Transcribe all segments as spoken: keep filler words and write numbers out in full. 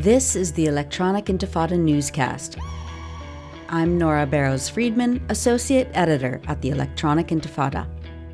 This is the Electronic Intifada newscast. I'm Nora Barrows-Friedman, Associate Editor at the Electronic Intifada.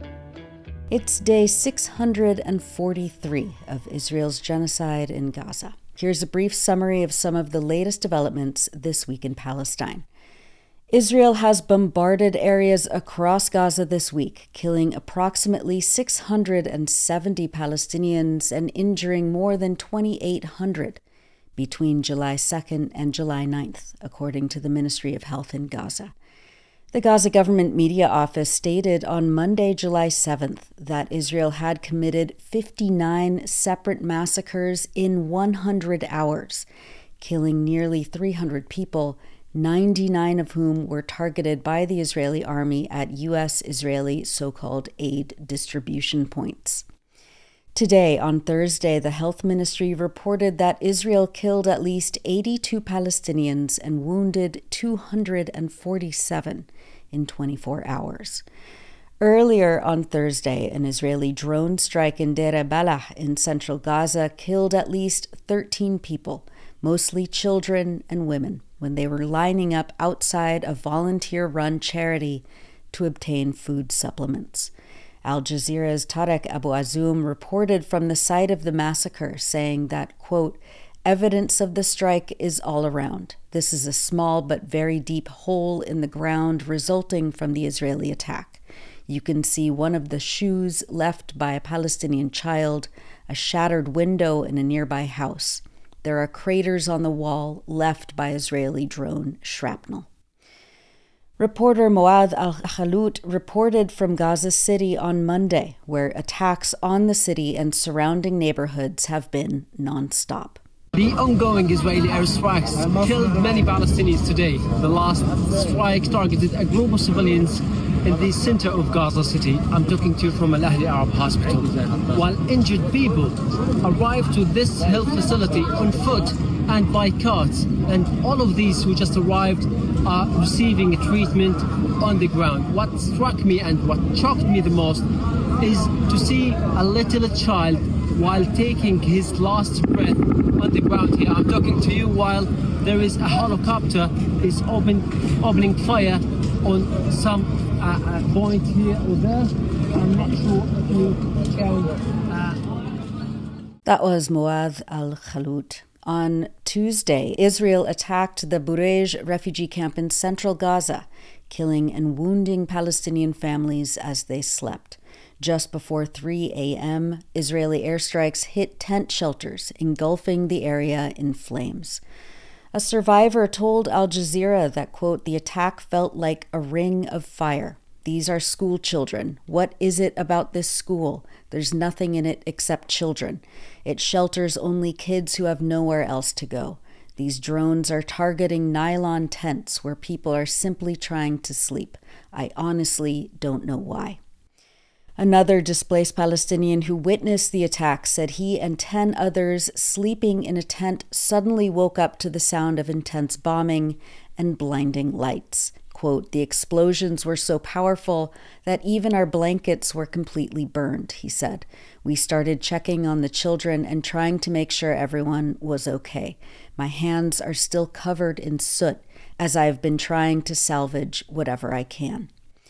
It's day six hundred forty-three of Israel's genocide in Gaza. Here's a brief summary of some of the latest developments this week in Palestine. Israel has bombarded areas across Gaza this week, killing approximately six hundred seventy Palestinians and injuring more than twenty-eight hundred between July second and July ninth, according to the Ministry of Health in Gaza. The Gaza Government Media Office stated on Monday, July seventh, that Israel had committed fifty-nine separate massacres in one hundred hours, killing nearly three hundred people, ninety-nine of whom were targeted by the Israeli army at U S-Israeli so-called aid distribution points. Today, on Thursday, the Health Ministry reported that Israel killed at least eighty-two Palestinians and wounded two hundred forty-seven in twenty-four hours. Earlier on Thursday, an Israeli drone strike in Deir al-Balah in central Gaza killed at least thirteen people, mostly children and women, when they were lining up outside a volunteer-run charity to obtain food supplements. Al Jazeera's Tarek Abu Azoum reported from the site of the massacre, saying that, quote, "Evidence of the strike is all around. This is a small but very deep hole in the ground resulting from the Israeli attack. You can see one of the shoes left by a Palestinian child, a shattered window in a nearby house. There are craters on the wall left by Israeli drone shrapnel." Reporter Moad Al-Khalout reported from Gaza City on Monday, where attacks on the city and surrounding neighborhoods have been non-stop. The ongoing Israeli airstrikes killed many Palestinians today. The last strike targeted a group of civilians in the center of Gaza City. I'm talking to you from Al Ahli Arab Hospital. While injured people arrived to this health facility on foot and by carts, and all of these who just arrived are receiving treatment on the ground. What struck me and what shocked me the most is to see a little child while taking his last breath on the ground here. I'm talking to you while there is a helicopter is open, opening fire on some uh, uh, point here or there. I'm not sure if you can... Uh... That was Moad Al-Khalout. On Tuesday, Israel attacked the Burej refugee camp in central Gaza, killing and wounding Palestinian families as they slept. Just before three a.m., Israeli airstrikes hit tent shelters, engulfing the area in flames. A survivor told Al Jazeera that, quote, "The attack felt like a ring of fire. These are school children. What is it about this school? There's nothing in it except children. It shelters only kids who have nowhere else to go. These drones are targeting nylon tents where people are simply trying to sleep. I honestly don't know why." Another displaced Palestinian who witnessed the attack said he and ten others sleeping in a tent suddenly woke up to the sound of intense bombing and blinding lights. Quote, "The explosions were so powerful that even our blankets were completely burned," he said. "We started checking on the children and trying to make sure everyone was okay. My hands are still covered in soot as I've been trying to salvage whatever I can."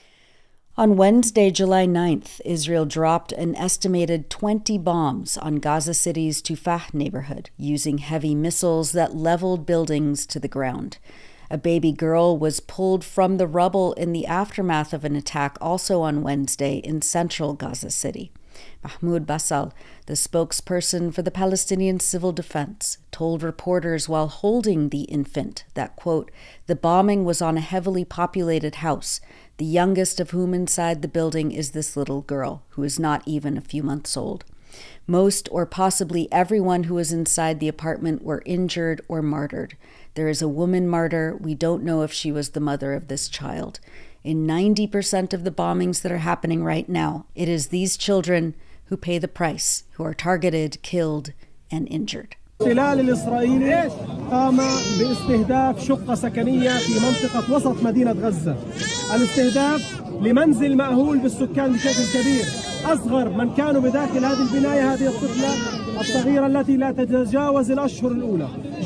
On Wednesday, July ninth, Israel dropped an estimated twenty bombs on Gaza City's Tufah neighborhood, using heavy missiles that leveled buildings to the ground. A baby girl was pulled from the rubble in the aftermath of an attack also on Wednesday in central Gaza City. Mahmoud Basal, the spokesperson for the Palestinian Civil Defense, told reporters while holding the infant that, quote, "The bombing was on a heavily populated house, the youngest of whom inside the building is this little girl, who is not even a few months old. Most or possibly everyone who was inside the apartment were injured or martyred. There is a woman martyr. We don't know if she was the mother of this child. In ninety percent of the bombings that are happening right now, it is these children who pay the price, who are targeted, killed, and injured." الاحتلال الإسرائيلي قام باستهداف شقة سكنية في منطقة وسط مدينة غزة. الاستهداف لمنزل مأهول بالسكان بشكل كبير. أصغر من كانوا بداخل هذه البناية هذه الطفلة الصغيرة التي لا تتجاوز الأشهر الأولى.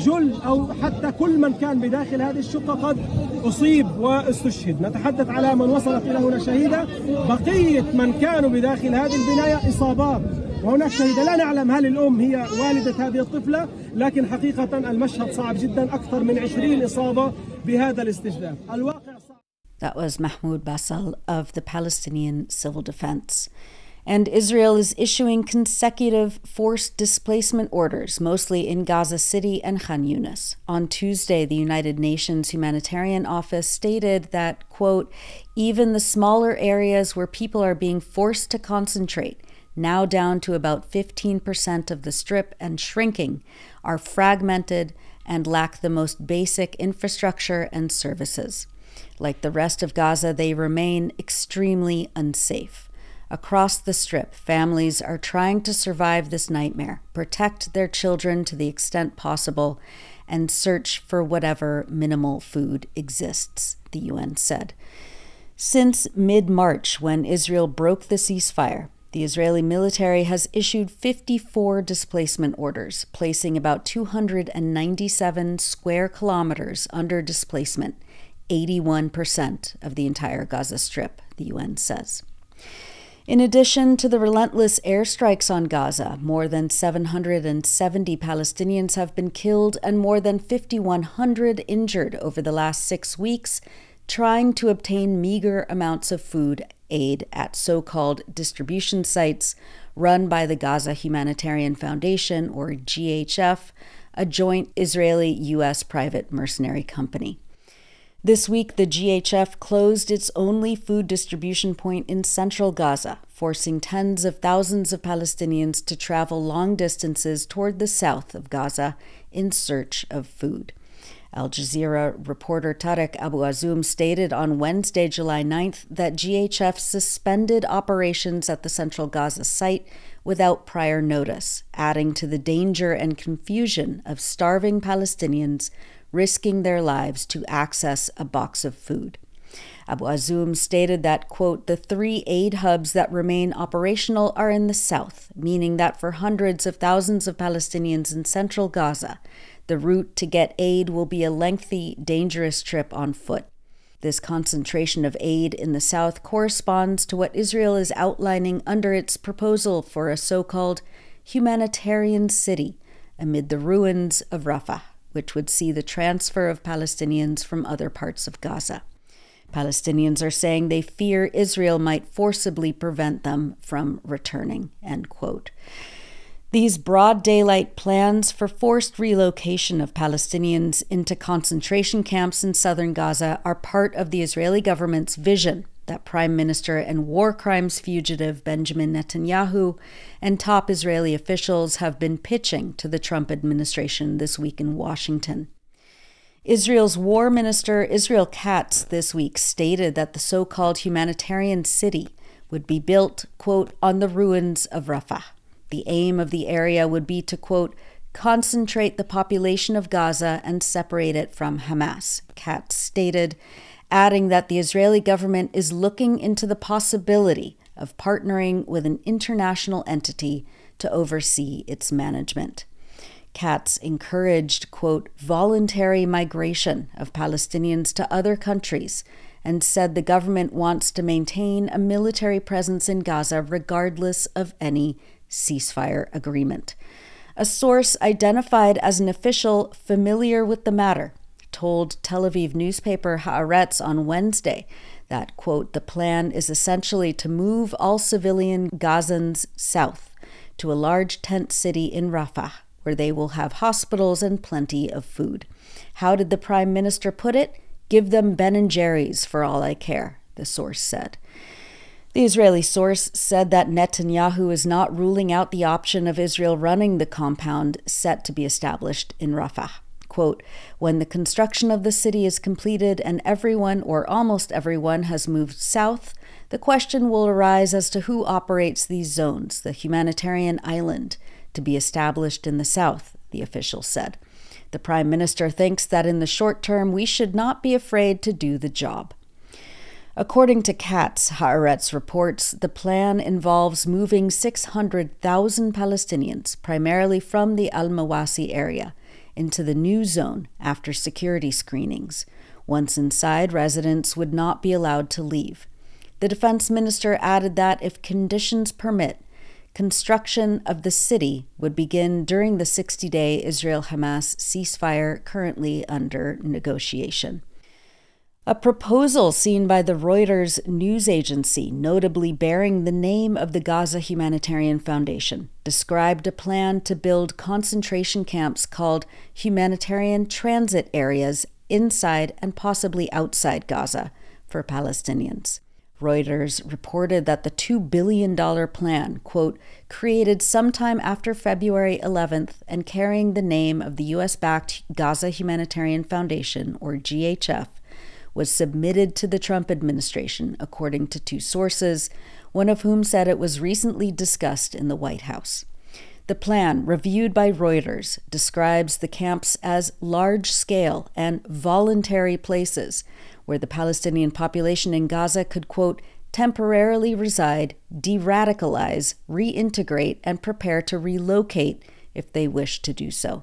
جل أو حتى كل من كان بداخل هذه الشقة قد أصيب واستشهد. نتحدث على من وصلت إلى هنا شهيدة، بقية من كانوا بداخل هذه البناية إصابات وهناك شهيدة. لا نعلم هل الأم هي والدة هذه الطفلة، لكن حقيقة المشهد صعب جدا، أكثر من عشرين إصابة بهذا الاستجداف. الواقع صعب. That was Mahmoud Basal of the Palestinian Civil Defense. And Israel is issuing consecutive forced displacement orders, mostly in Gaza City and Khan Yunis. On Tuesday, the United Nations Humanitarian Office stated that, quote, even the smaller areas where people are being forced to concentrate, now down to about fifteen percent of the strip and shrinking, are fragmented and lack the most basic infrastructure and services. Like the rest of Gaza, they remain extremely unsafe. Across the Strip, families are trying to survive this nightmare, protect their children to the extent possible, and search for whatever minimal food exists, the U N said. Since mid-March, when Israel broke the ceasefire, the Israeli military has issued fifty-four displacement orders, placing about two hundred ninety-seven square kilometers under displacement, eighty-one percent of the entire Gaza Strip, the U N says. In addition to the relentless airstrikes on Gaza, more than seven hundred seventy Palestinians have been killed and more than five thousand one hundred injured over the last six weeks, trying to obtain meager amounts of food aid at so-called distribution sites run by the Gaza Humanitarian Foundation, or G H F, a joint Israeli-U S private mercenary company. This week, the G H F closed its only food distribution point in central Gaza, forcing tens of thousands of Palestinians to travel long distances toward the south of Gaza in search of food. Al Jazeera reporter Tarek Abu Azoum stated on Wednesday, July ninth, that G H F suspended operations at the central Gaza site without prior notice, adding to the danger and confusion of starving Palestinians risking their lives to access a box of food. Abu Azoum stated that, quote, the three aid hubs that remain operational are in the south, meaning that for hundreds of thousands of Palestinians in central Gaza, the route to get aid will be a lengthy, dangerous trip on foot. This concentration of aid in the south corresponds to what Israel is outlining under its proposal for a so-called humanitarian city amid the ruins of Rafah, which would see the transfer of Palestinians from other parts of Gaza. Palestinians are saying they fear Israel might forcibly prevent them from returning, end quote. These broad daylight plans for forced relocation of Palestinians into concentration camps in southern Gaza are part of the Israeli government's vision that Prime Minister and war crimes fugitive Benjamin Netanyahu and top Israeli officials have been pitching to the Trump administration this week in Washington. Israel's war minister Israel Katz this week stated that the so-called humanitarian city would be built, quote, on the ruins of Rafah. The aim of the area would be to, quote, concentrate the population of Gaza and separate it from Hamas, Katz stated, adding that the Israeli government is looking into the possibility of partnering with an international entity to oversee its management. Katz encouraged, quote, voluntary migration of Palestinians to other countries and said the government wants to maintain a military presence in Gaza regardless of any ceasefire agreement. A source identified as an official familiar with the matter told Tel Aviv newspaper Haaretz on Wednesday that, quote, the plan is essentially to move all civilian Gazans south to a large tent city in Rafah, where they will have hospitals and plenty of food. How did the Prime Minister put it? Give them Ben and Jerry's for all I care, the source said. The Israeli source said that Netanyahu is not ruling out the option of Israel running the compound set to be established in Rafah. Quote, when the construction of the city is completed and everyone or almost everyone has moved south, the question will arise as to who operates these zones, the humanitarian island, to be established in the south, the official said. The Prime Minister thinks that in the short term we should not be afraid to do the job. According to Katz, Haaretz reports, the plan involves moving six hundred thousand Palestinians, primarily from the Al-Mawasi area, into the new zone after security screenings. Once inside, residents would not be allowed to leave. The defense minister added that if conditions permit, construction of the city would begin during the sixty-day Israel-Hamas ceasefire currently under negotiation. A proposal seen by the Reuters news agency, notably bearing the name of the Gaza Humanitarian Foundation, described a plan to build concentration camps called humanitarian transit areas inside and possibly outside Gaza for Palestinians. Reuters reported that the two billion dollars plan, quote, created sometime after February eleventh and carrying the name of the U S-backed Gaza Humanitarian Foundation, or G H F, was submitted to the Trump administration, according to two sources, one of whom said it was recently discussed in the White House. The plan, reviewed by Reuters, describes the camps as large-scale and voluntary places where the Palestinian population in Gaza could, quote, temporarily reside, de-radicalize, reintegrate, and prepare to relocate if they wish to do so.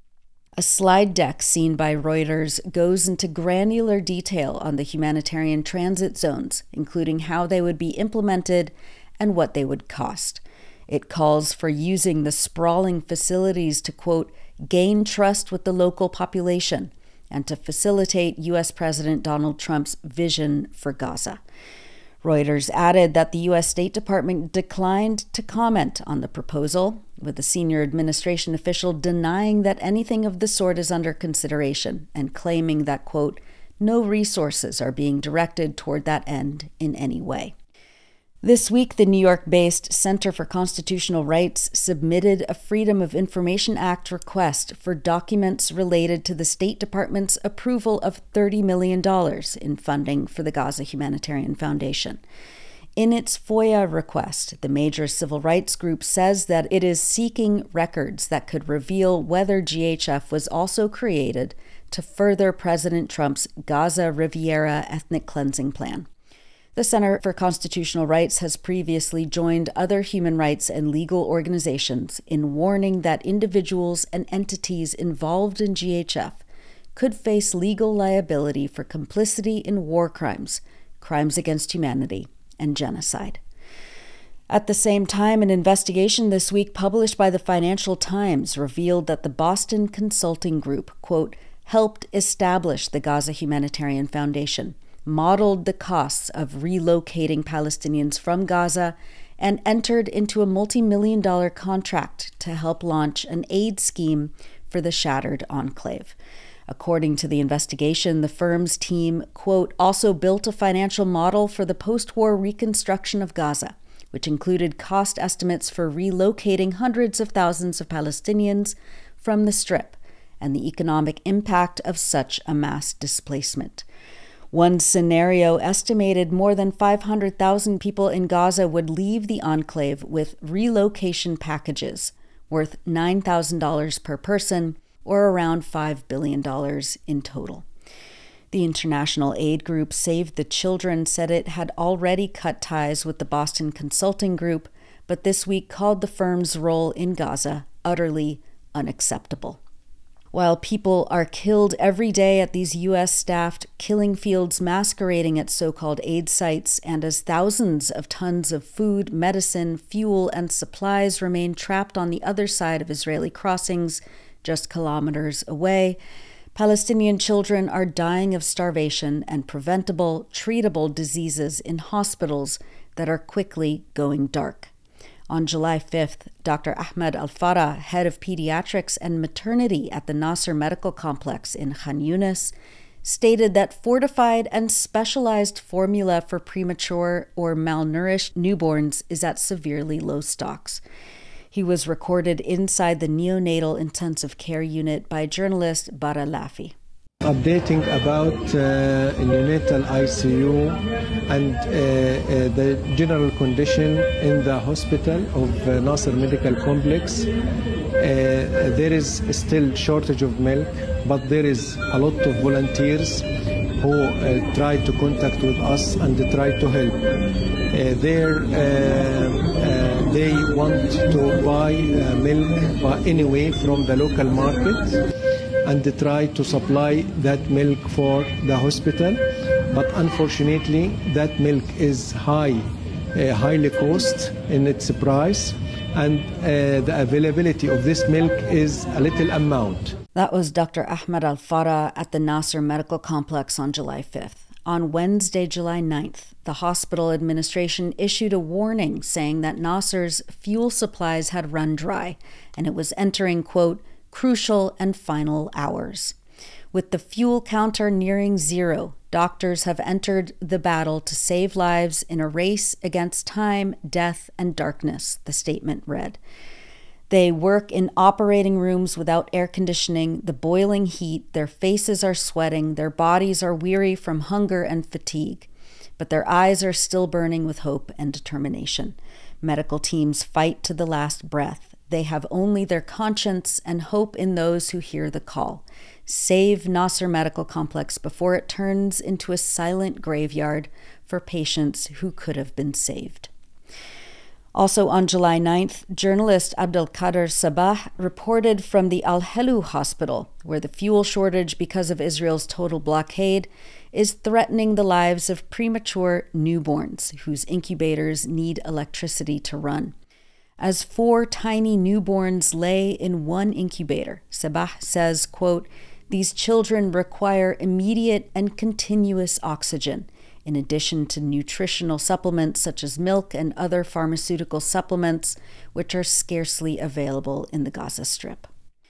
A slide deck seen by Reuters goes into granular detail on the humanitarian transit zones, including how they would be implemented and what they would cost. It calls for using the sprawling facilities to, quote, gain trust with the local population and to facilitate U S President Donald Trump's vision for Gaza. Reuters added that the U S State Department declined to comment on the proposal, with a senior administration official denying that anything of the sort is under consideration and claiming that, quote, no resources are being directed toward that end in any way. This week, the New York-based Center for Constitutional Rights submitted a Freedom of Information Act request for documents related to the State Department's approval of thirty million dollars in funding for the Gaza Humanitarian Foundation. In its FOIA request, the major civil rights group says that it is seeking records that could reveal whether G H F was also created to further President Trump's Gaza Riviera ethnic cleansing plan. The Center for Constitutional Rights has previously joined other human rights and legal organizations in warning that individuals and entities involved in G H F could face legal liability for complicity in war crimes, crimes against humanity, and genocide. At the same time, an investigation this week published by the Financial Times revealed that the Boston Consulting Group, quote, helped establish the Gaza Humanitarian Foundation, modeled the costs of relocating Palestinians from Gaza, and entered into a multi-million dollar contract to help launch an aid scheme for the shattered enclave. According to the investigation, the firm's team, quote, also built a financial model for the post-war reconstruction of Gaza, which included cost estimates for relocating hundreds of thousands of Palestinians from the Strip and the economic impact of such a mass displacement. One scenario estimated more than five hundred thousand people in Gaza would leave the enclave with relocation packages worth nine thousand dollars per person, or around five billion dollars in total. The international aid group Save the Children said it had already cut ties with the Boston Consulting Group, but this week called the firm's role in Gaza utterly unacceptable. While people are killed every day at these U S-staffed killing fields masquerading at so-called aid sites, and as thousands of tons of food, medicine, fuel, and supplies remain trapped on the other side of Israeli crossings just kilometers away, Palestinian children are dying of starvation and preventable, treatable diseases in hospitals that are quickly going dark. On July fifth, Doctor Ahmed Al-Farah, head of pediatrics and maternity at the Nasser Medical Complex in Khan Yunis, stated that fortified and specialized formula for premature or malnourished newborns is at severely low stocks. He was recorded inside the neonatal intensive care unit by journalist Bara Lafi. Updating about uh, neonatal I C U and uh, uh, the general condition in the hospital of uh, Nasser Medical Complex. Uh, there is still shortage of milk, but there is a lot of volunteers who uh, try to contact with us and try to help. Uh, there, uh, uh, they want to buy uh, milk uh, anyway from the local market. and they try to supply that milk for the hospital. But unfortunately, that milk is high, uh, highly cost in its price, and uh, the availability of this milk is a little amount. That was Doctor Ahmed Al-Farah at the Nasser Medical Complex on July fifth. On Wednesday, July ninth, the hospital administration issued a warning saying that Nasser's fuel supplies had run dry, and it was entering, quote, crucial and final hours. With the fuel counter nearing zero, doctors have entered the battle to save lives in a race against time, death, and darkness, the statement read. They work in operating rooms without air conditioning, the boiling heat, their faces are sweating, their bodies are weary from hunger and fatigue, but their eyes are still burning with hope and determination. Medical teams fight to the last breath. They have only their conscience and hope in those who hear the call. Save Nasser Medical Complex before it turns into a silent graveyard for patients who could have been saved. Also on July ninth, journalist Abdelkader Sabah reported from the Al-Helu hospital, where the fuel shortage because of Israel's total blockade is threatening the lives of premature newborns whose incubators need electricity to run. As four tiny newborns lay in one incubator, Sabah says, quote, these children require immediate and continuous oxygen, in addition to nutritional supplements such as milk and other pharmaceutical supplements, which are scarcely available in the Gaza Strip.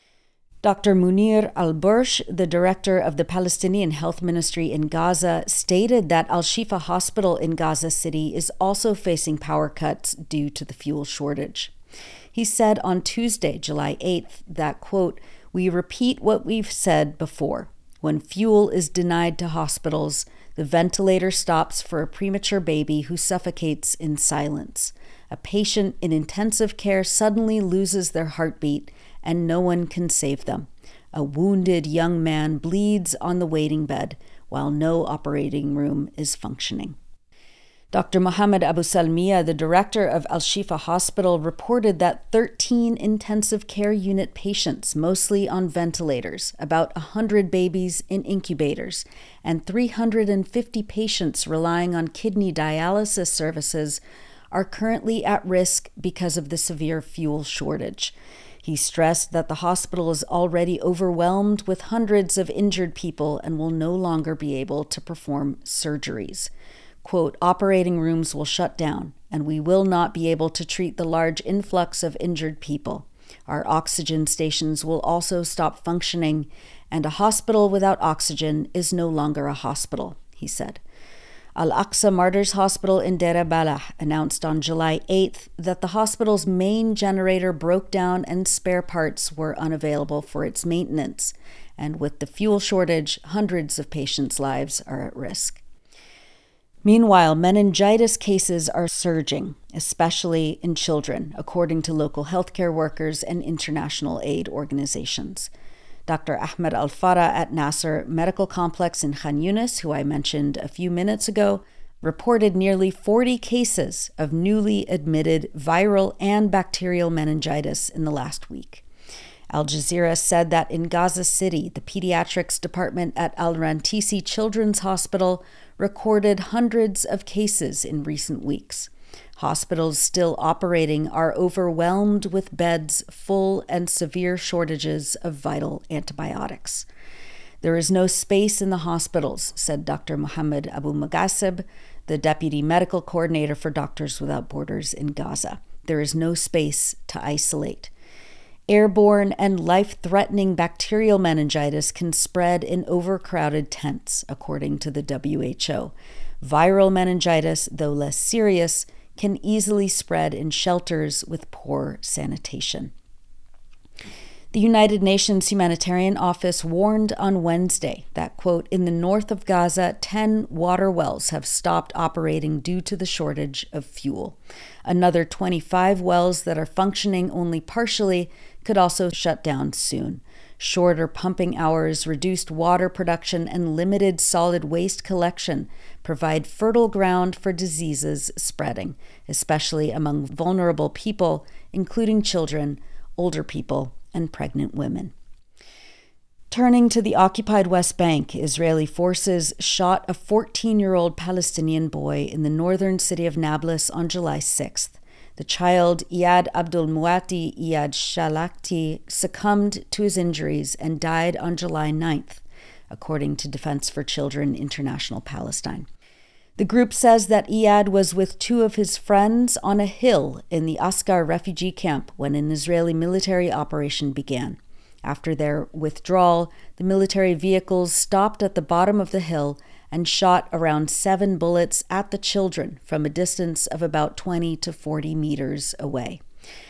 Doctor Munir Al-Bursh, the director of the Palestinian Health Ministry in Gaza, stated that Al-Shifa Hospital in Gaza City is also facing power cuts due to the fuel shortage. He said on Tuesday, July eighth, that, quote, we repeat what we've said before. When fuel is denied to hospitals, the ventilator stops for a premature baby who suffocates in silence. A patient in intensive care suddenly loses their heartbeat and no one can save them. A wounded young man bleeds on the waiting bed while no operating room is functioning. Doctor Mohammed Abu Salmiya, the director of Al-Shifa Hospital, reported that thirteen intensive care unit patients, mostly on ventilators, about one hundred babies in incubators, and three hundred fifty patients relying on kidney dialysis services are currently at risk because of the severe fuel shortage. He stressed that the hospital is already overwhelmed with hundreds of injured people and will no longer be able to perform surgeries. Quote, operating rooms will shut down, and we will not be able to treat the large influx of injured people. Our oxygen stations will also stop functioning, and a hospital without oxygen is no longer a hospital, he said. Al-Aqsa Martyrs Hospital in Deir Balah announced on July eighth that the hospital's main generator broke down and spare parts were unavailable for its maintenance, and with the fuel shortage, hundreds of patients' lives are at risk. Meanwhile, meningitis cases are surging, especially in children, according to local healthcare workers and international aid organizations. Doctor Ahmed Al-Farah at Nasser Medical Complex in Khan Yunis, who I mentioned a few minutes ago, reported nearly forty cases of newly admitted viral and bacterial meningitis in the last week. Al Jazeera said that in Gaza City, the pediatrics department at Al-Rantisi Children's Hospital recorded hundreds of cases in recent weeks. Hospitals still operating are overwhelmed with beds full and severe shortages of vital antibiotics. There is no space in the hospitals, said Doctor Mohammed Abu Magasib, the deputy medical coordinator for Doctors Without Borders in Gaza. There is no space to isolate. Airborne and life-threatening bacterial meningitis can spread in overcrowded tents, according to the W H O. Viral meningitis, though less serious, can easily spread in shelters with poor sanitation. The United Nations Humanitarian Office warned on Wednesday that, quote, in the north of Gaza, ten water wells have stopped operating due to the shortage of fuel. Another twenty-five wells that are functioning only partially could also shut down soon. Shorter pumping hours, reduced water production, and limited solid waste collection provide fertile ground for diseases spreading, especially among vulnerable people, including children, older people, and pregnant women. Turning to the occupied West Bank, Israeli forces shot a fourteen-year-old Palestinian boy in the northern city of Nablus on July sixth. The child, Iyad Abdul Muati Iyad Shalakti, succumbed to his injuries and died on July ninth, according to Defense for Children International Palestine. The group says that Iyad was with two of his friends on a hill in the Askar refugee camp when an Israeli military operation began. After their withdrawal, the military vehicles stopped at the bottom of the hill and shot around seven bullets at the children from a distance of about twenty to forty meters away.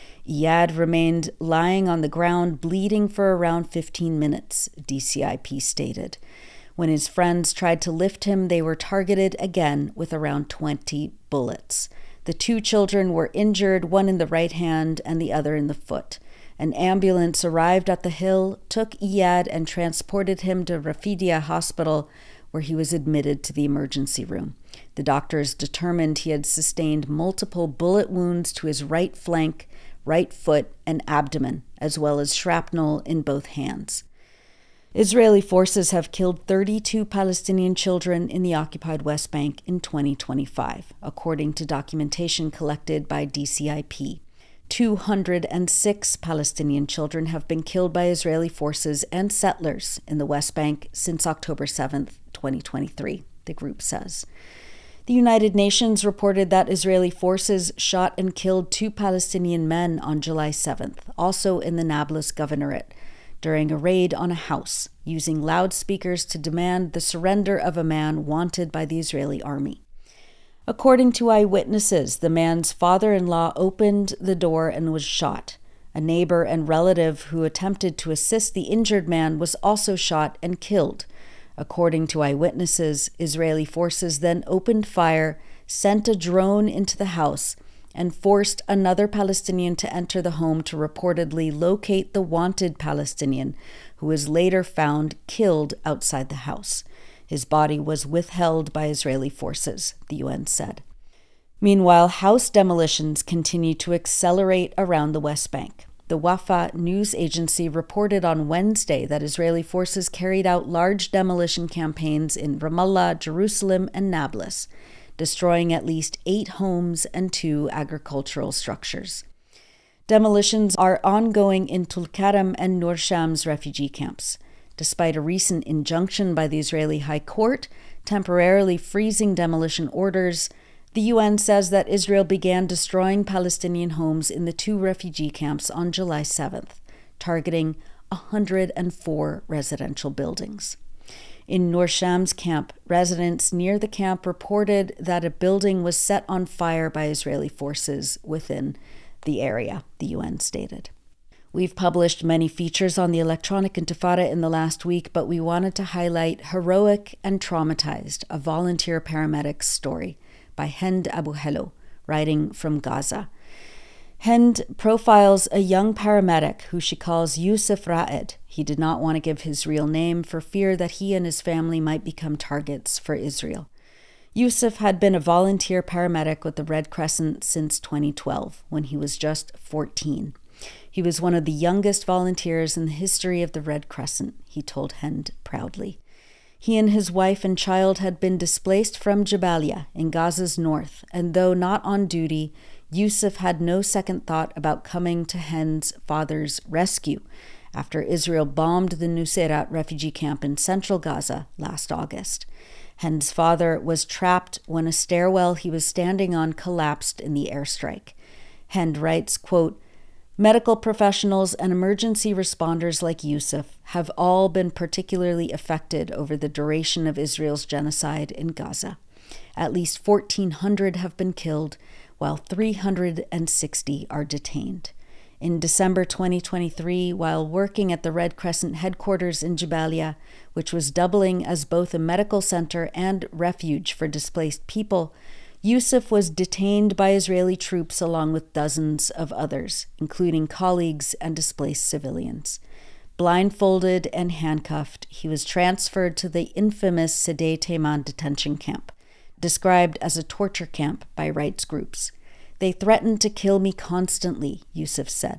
Iyad remained lying on the ground, bleeding for around fifteen minutes, D C I P stated. When his friends tried to lift him, they were targeted again with around twenty bullets. The two children were injured, one in the right hand and the other in the foot. An ambulance arrived at the hill, took Iyad and transported him to Rafidia Hospital, where he was admitted to the emergency room. The doctors determined he had sustained multiple bullet wounds to his right flank, right foot, and abdomen, as well as shrapnel in both hands. Israeli forces have killed thirty-two Palestinian children in the occupied West Bank in twenty twenty-five, according to documentation collected by D C I P. two hundred six Palestinian children have been killed by Israeli forces and settlers in the West Bank since October seventh, twenty twenty-three, the group says. The United Nations reported that Israeli forces shot and killed two Palestinian men on July seventh, also in the Nablus Governorate, during a raid on a house, using loudspeakers to demand the surrender of a man wanted by the Israeli army. According to eyewitnesses, the man's father-in-law opened the door and was shot. A neighbor and relative who attempted to assist the injured man was also shot and killed. According to eyewitnesses, Israeli forces then opened fire, sent a drone into the house, and forced another Palestinian to enter the home to reportedly locate the wanted Palestinian, who was later found killed outside the house. His body was withheld by Israeli forces, the U N said. Meanwhile, house demolitions continue to accelerate around the West Bank. The Wafa news agency reported on Wednesday that Israeli forces carried out large demolition campaigns in Ramallah, Jerusalem, and Nablus, destroying at least eight homes and two agricultural structures. Demolitions are ongoing in Tulkarem and Nur Shams refugee camps. Despite a recent injunction by the Israeli High Court temporarily freezing demolition orders, the U N says that Israel began destroying Palestinian homes in the two refugee camps on July seventh, targeting one hundred four residential buildings. In Nur Shams camp, residents near the camp reported that a building was set on fire by Israeli forces within the area, the U N stated. We've published many features on the electronic intifada in the last week, but we wanted to highlight Heroic and Traumatized, a volunteer paramedic's story by Hend Abu Hello, writing from Gaza. Hend profiles a young paramedic who she calls Yusuf Ra'ed. He did not want to give his real name for fear that he and his family might become targets for Israel. Yusuf had been a volunteer paramedic with the Red Crescent since twenty twelve, when he was just fourteen. He was one of the youngest volunteers in the history of the Red Crescent, he told Hend proudly. He and his wife and child had been displaced from Jabalia in Gaza's north, and though not on duty, Yusuf had no second thought about coming to Hend's father's rescue after Israel bombed the Nuseirat refugee camp in central Gaza last August. Hend's father was trapped when a stairwell he was standing on collapsed in the airstrike. Hend writes, quote, "Medical professionals and emergency responders like Yusuf have all been particularly affected over the duration of Israel's genocide in Gaza. At least fourteen hundred have been killed, while three hundred sixty are detained. In December twenty twenty-three, while working at the Red Crescent headquarters in Jabalia, which was doubling as both a medical center and refuge for displaced people, Yusuf was detained by Israeli troops along with dozens of others, including colleagues and displaced civilians. Blindfolded and handcuffed, he was transferred to the infamous Sede Teiman detention camp, described as a torture camp by rights groups. They threatened to kill me constantly, Yusuf said.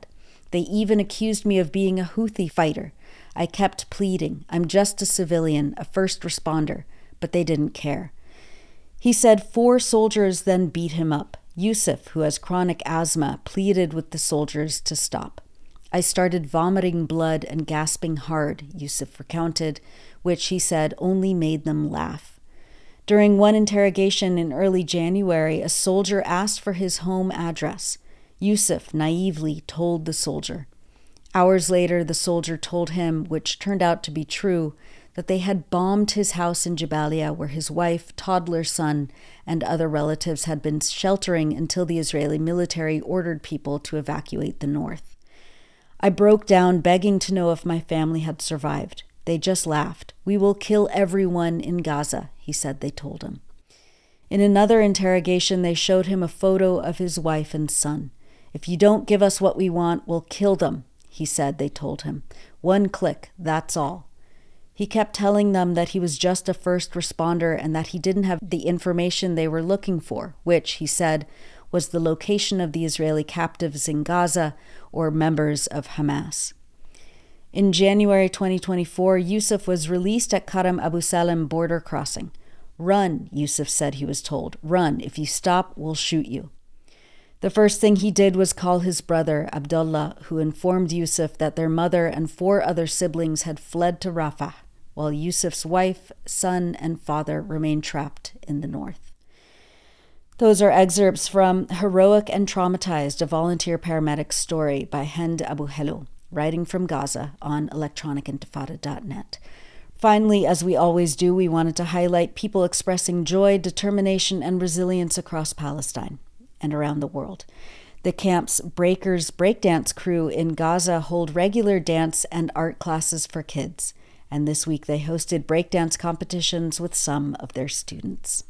They even accused me of being a Houthi fighter. I kept pleading. I'm just a civilian, a first responder, but they didn't care. He said four soldiers then beat him up. Yusuf, who has chronic asthma, pleaded with the soldiers to stop. I started vomiting blood and gasping hard, Yusuf recounted, which he said only made them laugh. During one interrogation in early January, a soldier asked for his home address. Yusuf naively told the soldier. Hours later, the soldier told him, which turned out to be true, that they had bombed his house in Jabalia where his wife, toddler son, and other relatives had been sheltering until the Israeli military ordered people to evacuate the north. I broke down, begging to know if my family had survived. They just laughed. We will kill everyone in Gaza, he said they told him. In another interrogation, they showed him a photo of his wife and son. If you don't give us what we want, we'll kill them, he said they told him. One click, that's all. He kept telling them that he was just a first responder and that he didn't have the information they were looking for, which, he said, was the location of the Israeli captives in Gaza or members of Hamas. In January twenty twenty-four, Yusuf was released at Karam Abu Salam border crossing. Run, Yusuf said he was told. Run. If you stop, we'll shoot you. The first thing he did was call his brother, Abdullah, who informed Yusuf that their mother and four other siblings had fled to Rafah, while Yusuf's wife, son, and father remained trapped in the north. Those are excerpts from Heroic and Traumatized, a volunteer paramedic story by Hind Abu Hello, writing from Gaza on electronic intifada dot net. Finally, as we always do, we wanted to highlight people expressing joy, determination, and resilience across Palestine and around the world. The camp's Breakers breakdance crew in Gaza hold regular dance and art classes for kids, and this week they hosted breakdance competitions with some of their students.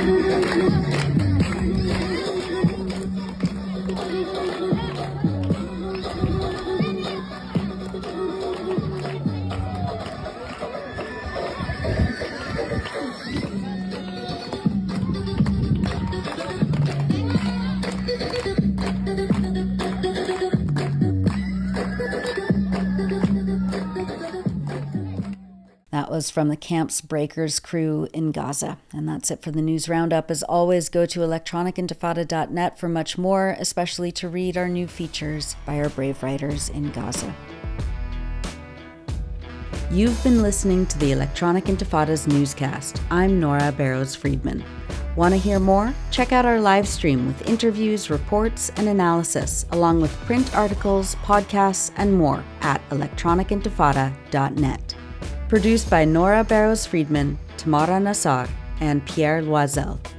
That was from the camp's Breakers crew in Gaza. And that's it for the news roundup. As always, go to electronic intifada dot net for much more, especially to read our new features by our brave writers in Gaza. You've been listening to the Electronic Intifada's newscast. I'm Nora Barrows-Friedman. Want to hear more? Check out our live stream with interviews, reports, and analysis, along with print articles, podcasts, and more at electronic intifada dot net. Produced by Nora Barrows-Friedman, Tamara Nassar, and Pierre Loisel.